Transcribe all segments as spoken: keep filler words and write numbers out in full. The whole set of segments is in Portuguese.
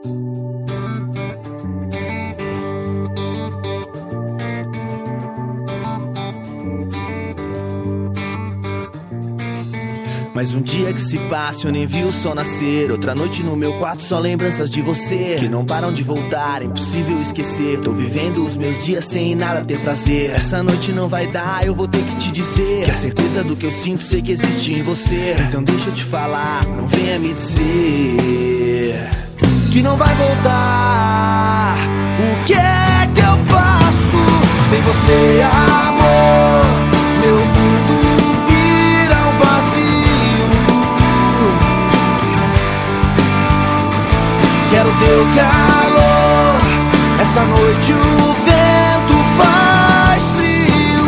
Mais um dia que se passa, eu nem vi o sol nascer. Outra noite no meu quarto, só lembranças de você que não param de voltar, é impossível esquecer. Tô vivendo os meus dias sem nada ter prazer. Essa noite não vai dar, eu vou ter que te dizer que a certeza do que eu sinto, sei que existe em você. Então deixa eu te falar, não venha me dizer que não vai voltar. O que é que eu faço sem você, amor? Meu mundo vira um vazio. Quero teu calor. Essa noite o vento faz frio.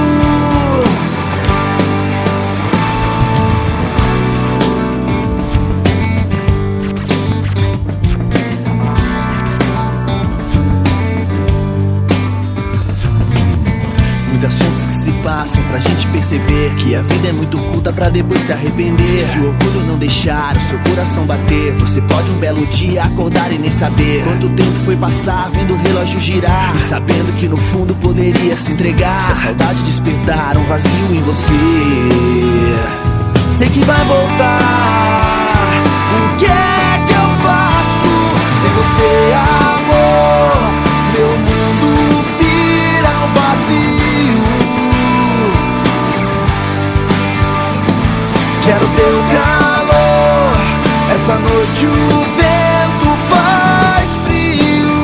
Muitas chances que se passam pra gente perceber que a vida é muito curta pra depois se arrepender. Se o orgulho não deixar o seu coração bater, você pode um belo dia acordar e nem saber quanto tempo foi passar vendo o relógio girar e sabendo que no fundo poderia se entregar. Se a saudade despertar um vazio em você, sei que vai voltar. O que é que eu faço sem você, amor? Meu mundo vira um vazio. Quero teu calor. Essa noite o vento faz frio.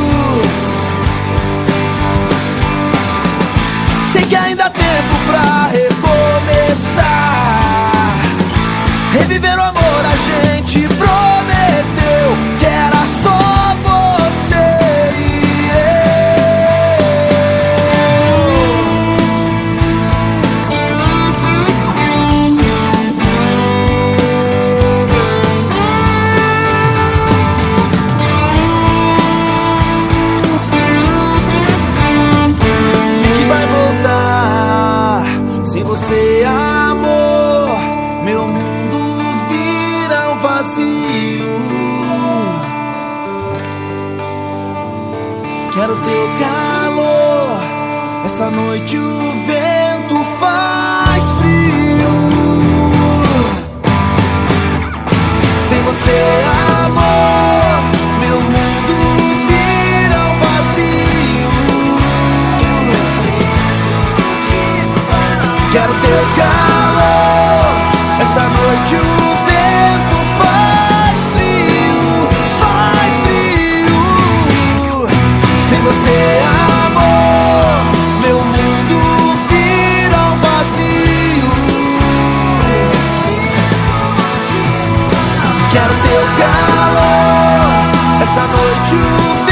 Sei que ainda há tempo pra recomeçar, reviver o amor a gente prometeu que era só você e você, amor. Meu mundo vira um vazio. Quero teu calor. Essa noite o vento faz frio. Sem você, amor, meu mundo vira um vazio. Quero teu calor. Essa noite o vento faz frio, faz frio. Sem você, amor, meu mundo vira um vazio. Quero teu calor. Essa noite o